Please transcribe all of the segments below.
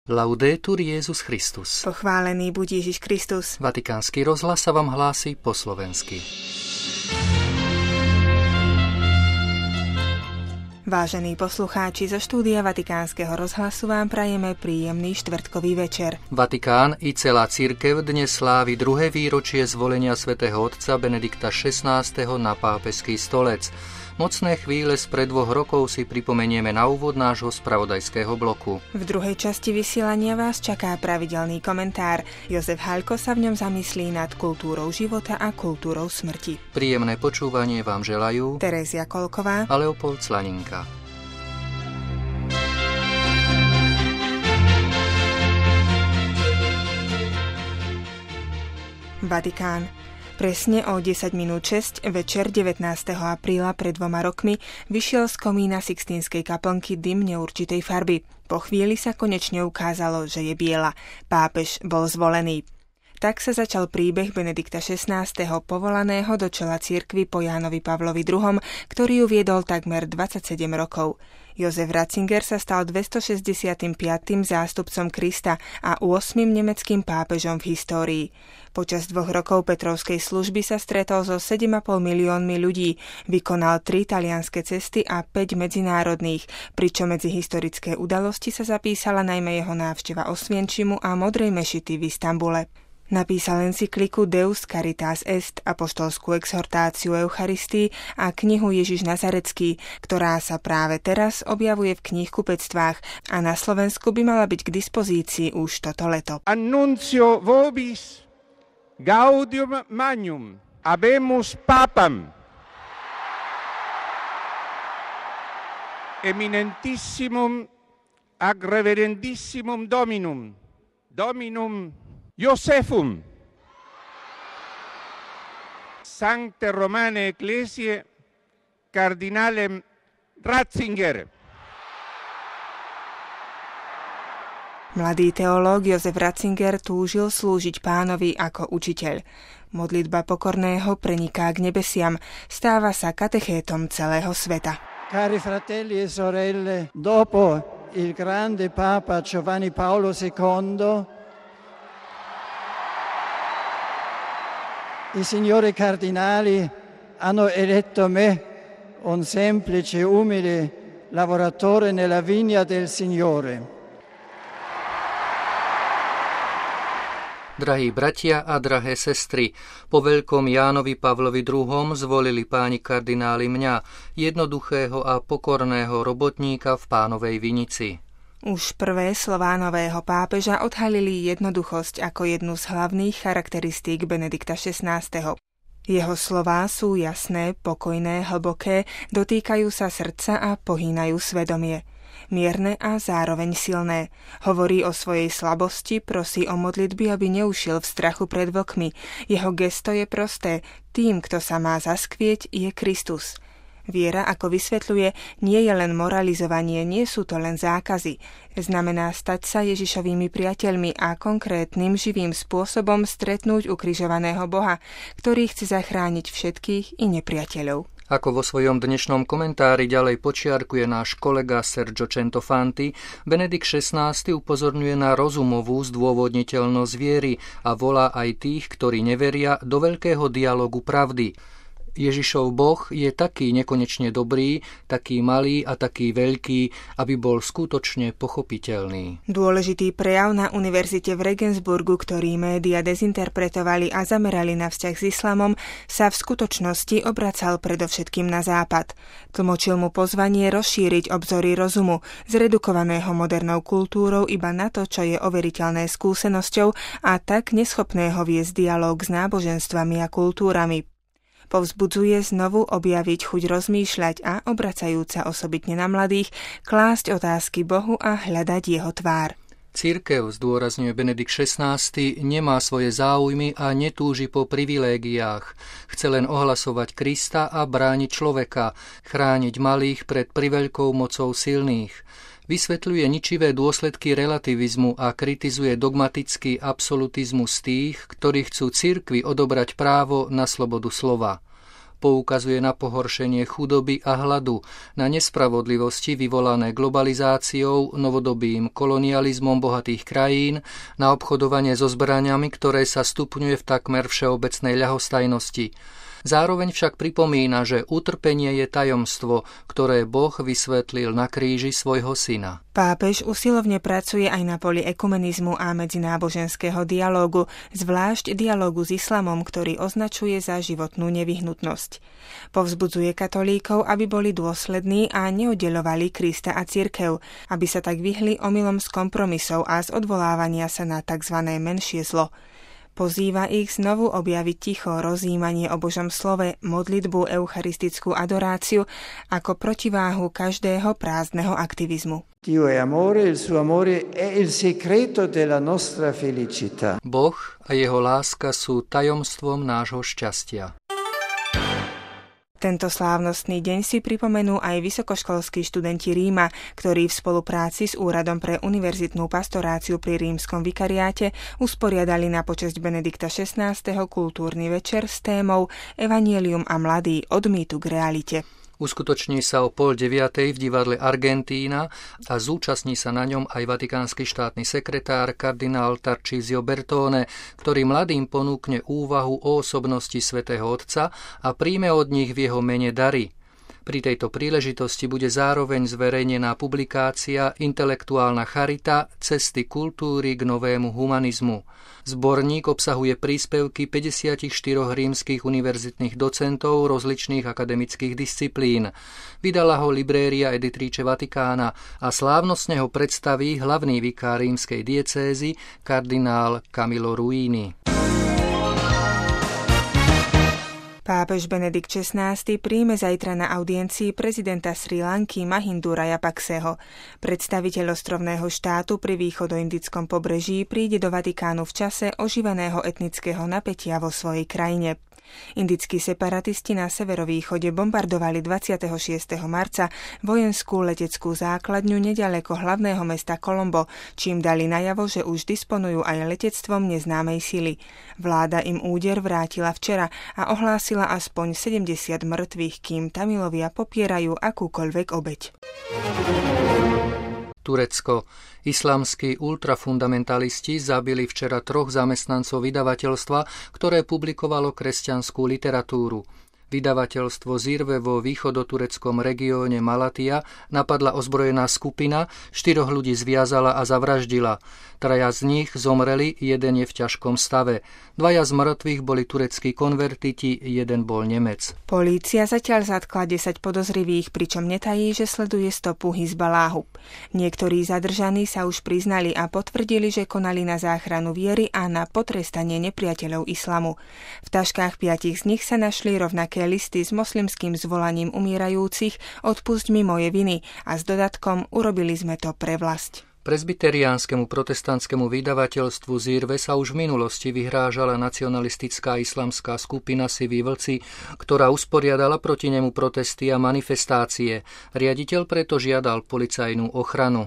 Laudetur Jesus Christus. Pochválený buď Ježiš Kristus. Vatikánsky rozhlas sa vám hlási po slovensky. Vážení poslucháči, zo štúdia Vatikánskeho rozhlasu vám prajeme príjemný štvrtkový večer. Vatikán i celá cirkev dnes slávi druhé výročie zvolenia svätého otca Benedikta XVI. Na pápežský stolec. Mocné chvíle spred 2 rokov si pripomenieme na úvod nášho spravodajského bloku. V druhej časti vysielania vás čaká pravidelný komentár. Jozef Haľko sa v ňom zamyslí nad kultúrou života a kultúrou smrti. Príjemné počúvanie vám želajú Terézia Kolková a Leopold Slaninka. Vatikán. Presne o 10:06 večer 19. apríla pred 2 rokmi vyšiel z komína Sixtínskej kaplnky dym neurčitej farby. Po chvíli sa konečne ukázalo, že je biela. Pápež bol zvolený. Tak sa začal príbeh Benedikta XVI. Povolaného do čela cirkvi po Jánovi Pavlovi II., ktorý ju viedol takmer 27 rokov. Jozef Ratzinger sa stal 265. zástupcom Krista a 8. nemeckým pápežom v histórii. Počas 2 rokov Petrovskej služby sa stretol so 7,5 miliónmi ľudí, vykonal 3 talianske cesty a 5 medzinárodných, pričom medzi historické udalosti sa zapísala najmä jeho návšteva Osvienčimu a Modrej mešity v Istanbule. Napísal encykliku Deus Caritas Est, apoštolskú exhortáciu Eucharistii a knihu Ježiš Nazarecký, ktorá sa práve teraz objavuje v knihkupectvách a na Slovensku by mala byť k dispozícii už toto leto. Annuncio vobis gaudium magnum habemus papam eminentissimum ac reverendissimum dominum Iosefum, Sancte Romane Ecclesiae, Cardinalem Ratzinger. Mladý teológ Jozef Ratzinger túžil slúžiť Pánovi ako učiteľ. Modlitba pokorného preniká k nebesiam, stáva sa katechétom celého sveta. Cari fratelli e sorelle, dopo il grande Papa Giovanni Paolo II, i signori cardinali hanno eletto me, un semplice, umile lavoratore nella vigna del Signore. Drahí bratia a drahé sestry, po veľkom Jánovi Pavlovi II. Zvolili páni kardináli mňa, jednoduchého a pokorného robotníka v Pánovej vinici. Už prvé slová nového pápeža odhalili jednoduchosť ako jednu z hlavných charakteristík Benedikta XVI. Jeho slová sú jasné, pokojné, hlboké, dotýkajú sa srdca a pohýnajú svedomie. Mierne a zároveň silné. Hovorí o svojej slabosti, prosí o modlitby, aby neušiel v strachu pred vlkmi. Jeho gesto je prosté. Tým, kto sa má zaskvieť, je Kristus. Viera, ako vysvetľuje, nie je len moralizovanie, nie sú to len zákazy. Znamená stať sa Ježišovými priateľmi a konkrétnym živým spôsobom stretnúť ukrižovaného Boha, ktorý chce zachrániť všetkých i nepriateľov. Ako vo svojom dnešnom komentári ďalej počiarkuje náš kolega Sergio Centofanti, Benedikt XVI upozorňuje na rozumovú zdôvodniteľnosť viery a volá aj tých, ktorí neveria, do veľkého dialogu pravdy. Ježišov Boh je taký nekonečne dobrý, taký malý a taký veľký, aby bol skutočne pochopiteľný. Dôležitý prejav na univerzite v Regensburgu, ktorý média dezinterpretovali a zamerali na vzťah s islamom, sa v skutočnosti obracal predovšetkým na západ. Tlmočil mu pozvanie rozšíriť obzory rozumu, zredukovaného modernou kultúrou iba na to, čo je overiteľné skúsenosťou a tak neschopného viesť dialóg s náboženstvami a kultúrami. Povzbudzuje znovu objaviť chuť rozmýšľať a, obracajúca osobitne na mladých, klásť otázky Bohu a hľadať jeho tvár. Cirkev, zdôrazňuje Benedikt XVI, nemá svoje záujmy a netúži po privilégiách. Chce len ohlasovať Krista a brániť človeka, chrániť malých pred priveľkou mocou silných. Vysvetľuje ničivé dôsledky relativizmu a kritizuje dogmatický absolutizmus tých, ktorí chcú cirkvi odobrať právo na slobodu slova. poukazuje na pohoršenie chudoby a hladu, na nespravodlivosti vyvolané globalizáciou, novodobým kolonializmom bohatých krajín, na obchodovanie so zbraňami, ktoré sa stupňuje v takmer všeobecnej ľahostajnosti. Zároveň však pripomína, že utrpenie je tajomstvo, ktoré Boh vysvetlil na kríži svojho syna. Pápež usilovne pracuje aj na poli ekumenizmu a medzináboženského dialógu, zvlášť dialógu s islamom, ktorý označuje za životnú nevyhnutnosť. Povzbudzuje katolíkov, aby boli dôslední a neoddeľovali Krista a cirkev, aby sa tak vyhli omylom z kompromisov a z odvolávania sa na tzv. Menšie zlo. Pozýva ich znovu objaviť ticho rozjímanie o Božom slove, modlitbu, eucharistickú adoráciu ako protiváhu každého prázdneho aktivizmu. Dio è amore, il suo amore è il segreto della nostra felicità. Boh a jeho láska sú tajomstvom nášho šťastia. Tento slávnostný deň si pripomenú aj vysokoškolskí študenti Ríma, ktorí v spolupráci s Úradom pre univerzitnú pastoráciu pri rímskom vikariáte usporiadali na počesť Benedikta XVI. Kultúrny večer s témou Evangelium a mladí od mýtu k realite. Uskutoční sa o 8:30 v divadle Argentína a zúčastní sa na ňom aj vatikánsky štátny sekretár kardinál Tarcísio Bertone, ktorý mladým ponúkne úvahu o osobnosti svätého Otca a príjme od nich v jeho mene dary. Pri tejto príležitosti bude zároveň zverejnená publikácia Intelektuálna charita – Cesty kultúry k novému humanizmu. Zborník obsahuje príspevky 54 rímskych univerzitných docentov rozličných akademických disciplín. Vydala ho Libréria Editrice Vatikána a slávnostne ho predstaví hlavný vikár rímskej diecézy kardinál Camillo Ruini. Pápež Benedikt XVI príjme zajtra na audiencii prezidenta Srí Lanky Mahindu Rajapakseho. Predstaviteľ ostrovného štátu pri východoindickom pobreží príde do Vatikánu v čase oživeného etnického napätia vo svojej krajine. Indickí separatisti na severovýchode bombardovali 26. marca vojenskú leteckú základňu neďaleko hlavného mesta Colombo, čím dali najavo, že už disponujú aj letectvom neznámej sily. Vláda im úder vrátila včera a ohlásila aspoň 70 mŕtvych, kým Tamilovia popierajú akúkoľvek obeť. Turecko. Islamskí ultrafundamentalisti zabili včera 3 zamestnancov vydavateľstva, ktoré publikovalo kresťanskú literatúru. Vydavateľstvo Zirve vo východotureckom regióne Malatya napadla ozbrojená skupina, 4 ľudí zviazala a zavraždila. 3 z nich zomreli, 1 je v ťažkom stave. 2 z mŕtvych boli tureckí konvertiti, 1 bol Nemec. Polícia zatiaľ zatkla 10 podozrivých, pričom netají, že sleduje stopu Hizbaláhu. Niektorí zadržaní sa už priznali a potvrdili, že konali na záchranu viery a na potrestanie nepriateľov islamu. V taškách 5 z nich sa našli rovnaké listy s moslimským zvolaním umierajúcich "Odpusť mi moje viny" a s dodatkom "Urobili sme to pre vlasť". Presbyteriánskemu protestantskému vydavateľstvu Zirve sa už v minulosti vyhrážala nacionalistická islamská skupina Siví vlci, ktorá usporiadala proti nemu protesty a manifestácie. Riaditeľ preto žiadal policajnú ochranu.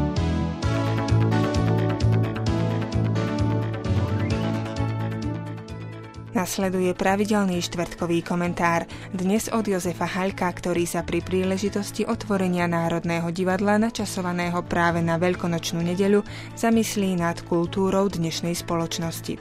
Nasleduje pravidelný štvrtkový komentár, dnes od Jozefa Haľka, ktorý sa pri príležitosti otvorenia Národného divadla načasovaného práve na Veľkonočnú nedeľu zamyslí nad kultúrou dnešnej spoločnosti.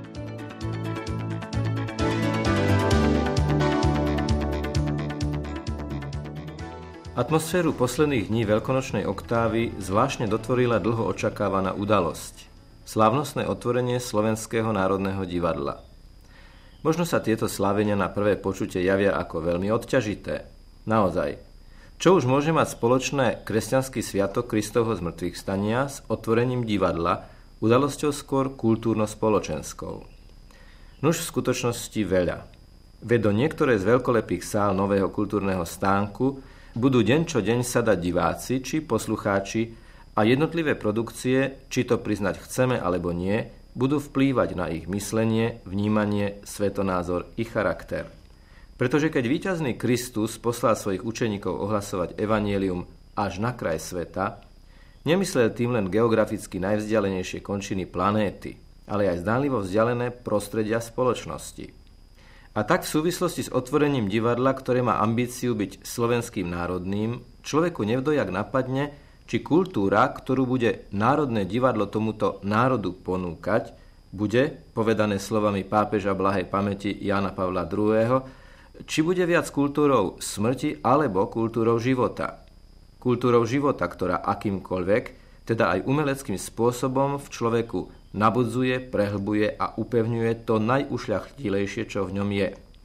Atmosféru posledných dní veľkonočnej oktávy zvláštne dotvorila dlho očakávaná udalosť. Slávnostné otvorenie Slovenského národného divadla. Možno sa tieto slávenia na prvé počutie javia ako veľmi odťažité. Naozaj, čo už môže mať spoločné kresťanský sviatok Kristovho zmrtvých stania s otvorením divadla, udalosťou skôr kultúrno-spoločenskou? Nuž v skutočnosti veľa. Veď do niektoré z veľkolepých sál nového kultúrneho stánku budú deň čo deň sadať diváci či poslucháči a jednotlivé produkcie, či to priznať chceme alebo nie, budú vplývať na ich myslenie, vnímanie, svetonázor i charakter. Pretože keď víťazný Kristus poslal svojich učeníkov ohlasovať evanjelium až na kraj sveta, nemyslel tým len geograficky najvzdialenejšie končiny planéty, ale aj zdánlivo vzdialené prostredia spoločnosti. A tak v súvislosti s otvorením divadla, ktoré má ambíciu byť slovenským národným, človeku nevdojak napadne, či kultúra, ktorú bude Národné divadlo tomuto národu ponúkať, bude, povedané slovami pápeža blahej pamäti Jána Pavla II., či bude viac kultúrou smrti alebo kultúrou života. Kultúrou života, ktorá akýmkoľvek, teda aj umeleckým spôsobom v človeku nabudzuje, prehlbuje a upevňuje to najušľachtilejšie, čo v ňom je.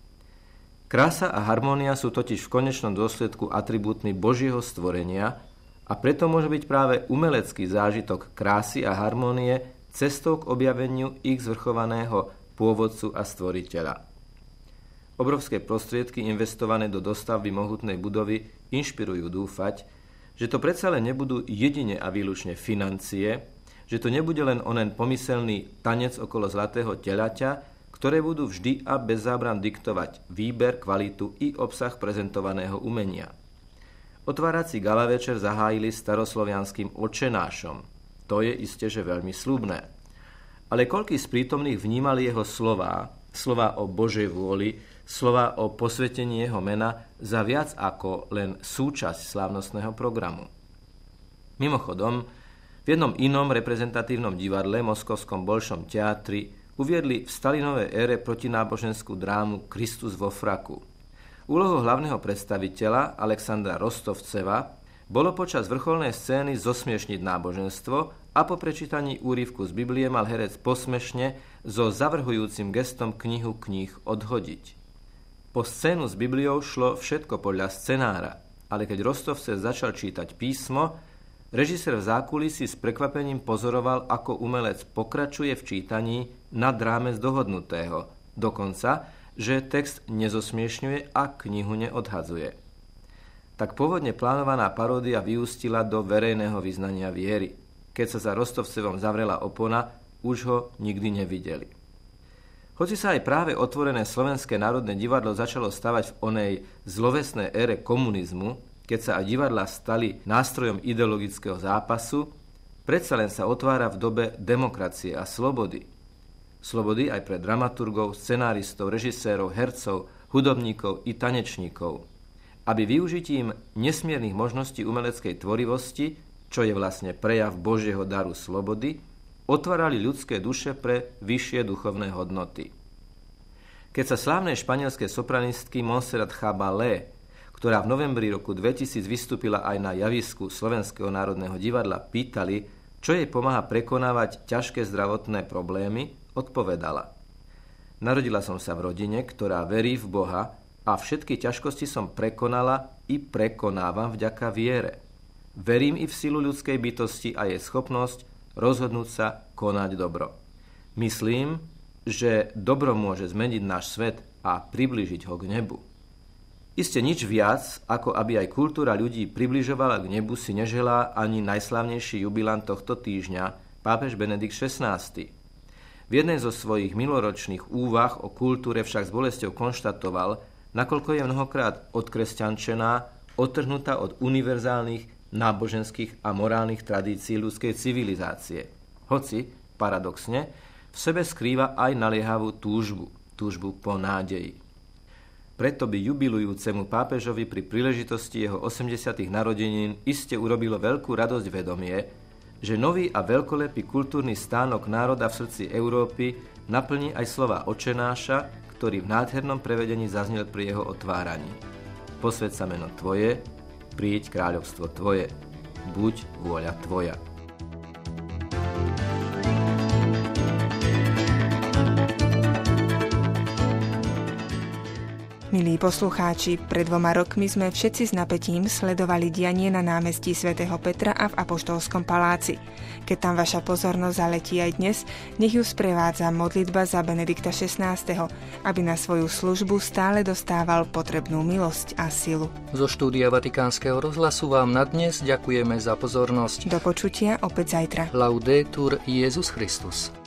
Krása a harmónia sú totiž v konečnom dôsledku atribútmi Božieho stvorenia a preto môže byť práve umelecký zážitok krásy a harmónie cestou k objaveniu ich zvrchovaného pôvodcu a stvoriteľa. Obrovské prostriedky investované do dostavby mohutnej budovy inšpirujú dúfať, že to predsa len nebudú jedine a výlučne financie, že to nebude len onen pomyselný tanec okolo zlatého telaťa, ktoré budú vždy a bez zábran diktovať výber, kvalitu i obsah prezentovaného umenia. Otvárací gala večer zahájili staroslovianským Otčenášom. To je isteže veľmi sľubné. Ale koľký z prítomných vnímali jeho slová o Božej vôli, slová o posvetení jeho mena za viac ako len súčasť slávnostného programu. Mimochodom, v jednom inom reprezentatívnom divadle, Moskovskom Bolšom teatri, uviedli v Stalinovej ére protináboženskú drámu Kristus vo fraku. Úlohou hlavného predstaviteľa Alexandra Rostovceva bolo počas vrcholnej scény zosmiešniť náboženstvo a po prečítaní úryvku z Biblie mal herec posmešne so zavrhujúcim gestom knihu kníh odhodiť. Po scénu s Bibliou šlo všetko podľa scenára, ale keď Rostovcev začal čítať písmo, režisér v zákulisí s prekvapením pozoroval, ako umelec pokračuje v čítaní nad rámec dohodnutého, dokonca, že text nezosmiešňuje a knihu neodhadzuje. Tak pôvodne plánovaná paródia vyústila do verejného vyznania viery. Keď sa za Rostovcevom zavrela opona, už ho nikdy nevideli. Hoci sa aj práve otvorené Slovenské národné divadlo začalo stavať v onej zlovesnej ére komunizmu, keď sa aj divadlá stali nástrojom ideologického zápasu, predsa len sa otvára v dobe demokracie a slobody. Slobody aj pre dramaturgov, scenáristov, režisérov, hercov, hudobníkov i tanečníkov, aby využitím nesmiernych možností umeleckej tvorivosti, čo je vlastne prejav Božieho daru slobody, otvárali ľudské duše pre vyššie duchovné hodnoty. Keď sa slávnej španielskej sopranistky Montserrat Caballé, ktorá v novembri roku 2000 vystúpila aj na javisku Slovenského národného divadla, pýtali, čo jej pomáha prekonávať ťažké zdravotné problémy, odpovedala: Narodila som sa v rodine, ktorá verí v Boha a všetky ťažkosti som prekonala i prekonávam vďaka viere. Verím i v silu ľudskej bytosti a jej schopnosť rozhodnúť sa konať dobro. Myslím, že dobro môže zmeniť náš svet a priblížiť ho k nebu. Iste nič viac, ako aby aj kultúra ľudí približovala k nebu, si neželá ani najslávnejší jubilant tohto týždňa, pápež Benedikt XVI. V jednej zo svojich minuloročných úvah o kultúre však s bolesťou konštatoval, nakoľko je mnohokrát odkresťančená, odtrhnutá od univerzálnych náboženských a morálnych tradícií ľudskej civilizácie. Hoci, paradoxne, v sebe skrýva aj naliehavú túžbu po nádeji. Preto by jubilujúcemu pápežovi pri príležitosti jeho 80. narodenín iste urobilo veľkú radosť vedomie, že nový a veľkolepý kultúrny stánok národa v srdci Európy naplní aj slova Otčenáša, ktorý v nádhernom prevedení zaznel pri jeho otváraní. Posväť sa meno Tvoje, príď kráľovstvo Tvoje, buď vôľa Tvoja. Milí poslucháči, pred 2 rokmi sme všetci s napätím sledovali dianie na námestí svätého Petra a v Apoštolskom paláci. Keď tam vaša pozornosť zaletí aj dnes, nech ju sprevádza modlitba za Benedikta XVI, aby na svoju službu stále dostával potrebnú milosť a silu. Zo štúdia Vatikánskeho rozhlasu vám na dnes ďakujeme za pozornosť. Do počutia opäť zajtra. Laudetur Jesus Christus.